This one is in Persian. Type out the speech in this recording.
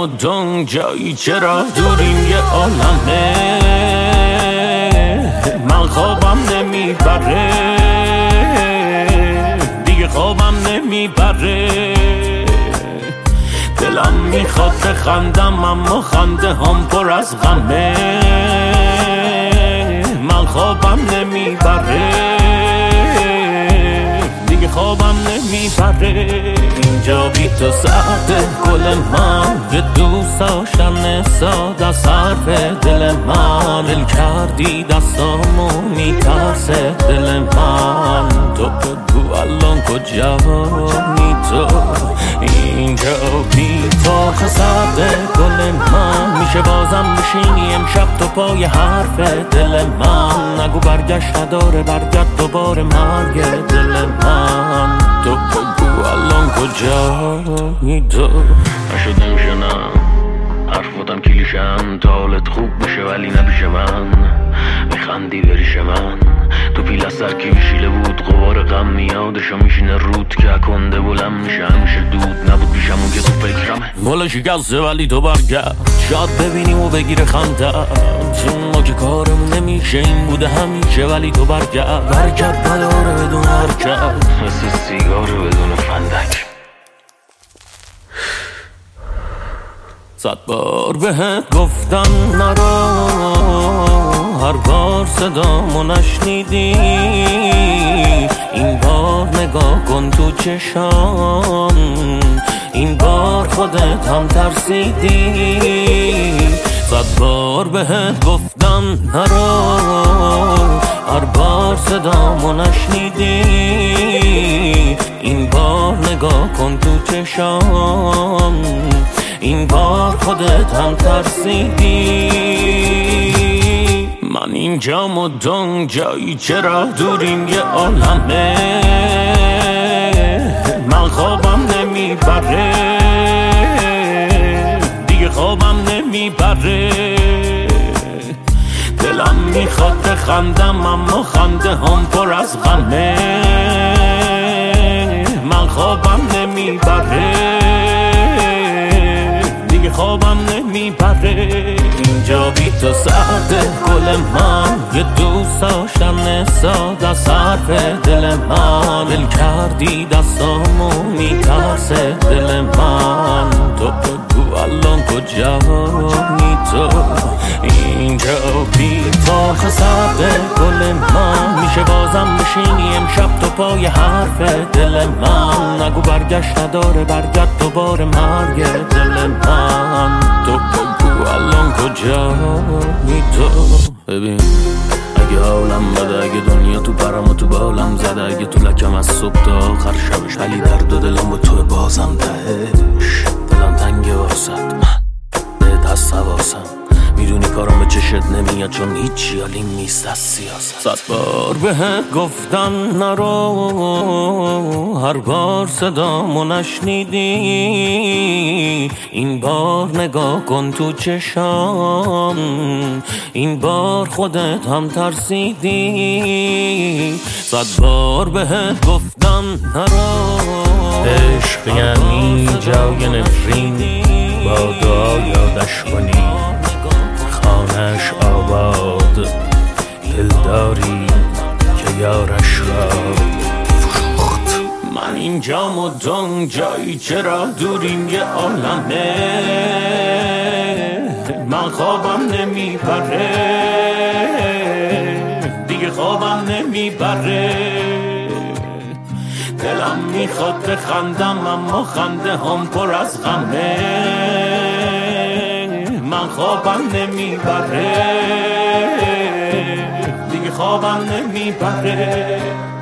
مدام جایی چرا دوریم یه عالمه من خوابم نمیبره دیگه خوابم نمیبره دلم میخواد بخندم اما خنده هم پر از غمه من خوابم نمیبره دیگه خوابم نمیبره اینجا بی تو سرده گل من یه دوست داشتن ساده از حرف دل من دل کردی دستامو میترسه دل من تو بگو الان کجایی تو اینجا بی تو سرده گل من میشه بازم بشینی امشب تو پای حرف دل من نگو برگشت نداره برگرد دوباره مرگ دل من تو بگو الان کجایی تو نشد نمیشه نه حرفاتم کلیشن تا حالت خوب بشه ولی نبیشه من میخندی بریش من تو پیل از سر کی میشیله بود غبار غم میادشو میشینه رود که کنده بلند میشه همیشه دود نبود پیشم اون که تو فکرمه والا شکسته ولی تو برگرد شاید ببینیم و بگیره خنده چون ما که کارمون نمیشه این بوده همیشه ولی تو برگرد بداره بدون حرکت مثل سیگار بدون فندک 100 بار بهت گفتم نرو هر بار صدامو نشنیدی این بار نگاه کن تو چشام این بار خودت هم ترسیدی 100 بار بهت گفتم نرو هر بار صدامو نشنیدی این بار نگاه کن تو چشام این بار خودت هم ترسیدی من اینجا مدام جایی چرا دوریم یه عالمه من خوابم نمیبره دیگه خوابم نمیبره دلم میخواد بخندم اما خنده هم پر از غمه من خوابم نمیبره خوابم نمیبره اینجا بی تو سرده گل من یه دوست داشتن ساده از حرف دل من دل کردی دستامو میترسه دل من تو بگو الان کجایی تو اینجا بی تو سرده گل من میشه بازم بشینی امشب تو پای حرف دل من نگو برگشت نداره برگرد دوباره مرگ دل من تو بگو الان کجایی تو ببین اگه حالم بده اگه دنیا تو پرم و تو بالم زده اگه تو لکم از صبح تا آخر شبش ولی درد و دلم با تو بازم تهش دلم تنگه واسد من بهت هست حواسم میدونی کارم به چشت نمیاد چون هیچی حالیم نیست از سیاست 100 بار بهت گفتم نرو هر بار صدامو نشنیدی این بار نگاه کن تو چشام این بار خودت هم ترسیدی 100 بار بهت گفتم نرو عشق یعنی جای نفرین با دعا یادش کنی خانش آباد دلداری که یارش را فروخت من اینجا مدام جایی چرا دوریم یه عالمه من خوابم نمیبره دیگه خوابم نمیبره دلم میخواد بخندم اما خنده هم پر از غمه من خوابم نمیبره دیگه خوابم نمیبره